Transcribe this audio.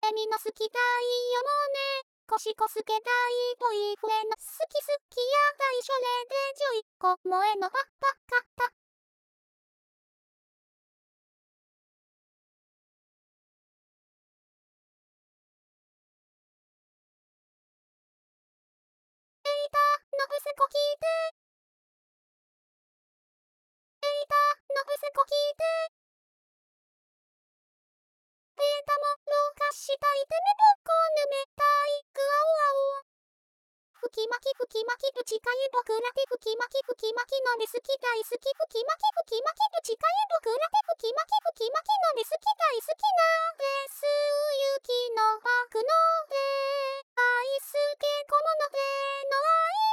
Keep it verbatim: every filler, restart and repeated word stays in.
てみの好きたいよもうね。コシコスケたいボーイフレンド好き好きや大それでじゅういっこ萌えのパッパカッタ。エイタのぶすこ聞いて。エイタのぶすこ聞いて。データも老化したいてめぶっこぬめたいグアオアオ。吹き巻き吹き巻きぶちかい僕らで吹き巻き吹き巻きので好き大好き吹き巻き吹き巻きぶちかい僕らで吹き巻き吹き巻きので好き大好きなです雪のバクのでアイスケコモのでの愛